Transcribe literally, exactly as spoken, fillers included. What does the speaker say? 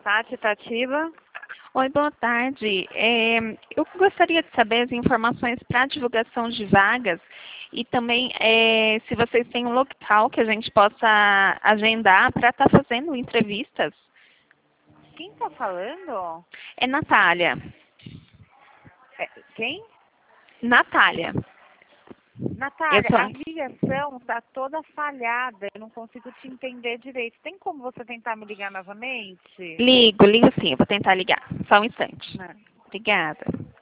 Tati, Tativa. Oi, boa tarde. É, eu gostaria de saber as informações para a divulgação de vagas e também é, se vocês têm um local que a gente possa agendar para estar fazendo entrevistas. Quem tá falando? É Natália. É, quem? Natália. Eu Natália, sou... a ligação tá toda falhada. Eu não consigo te entender direito. Tem como você tentar me ligar novamente? Ligo, ligo sim. Eu vou tentar ligar. Só um instante. Não. Obrigada.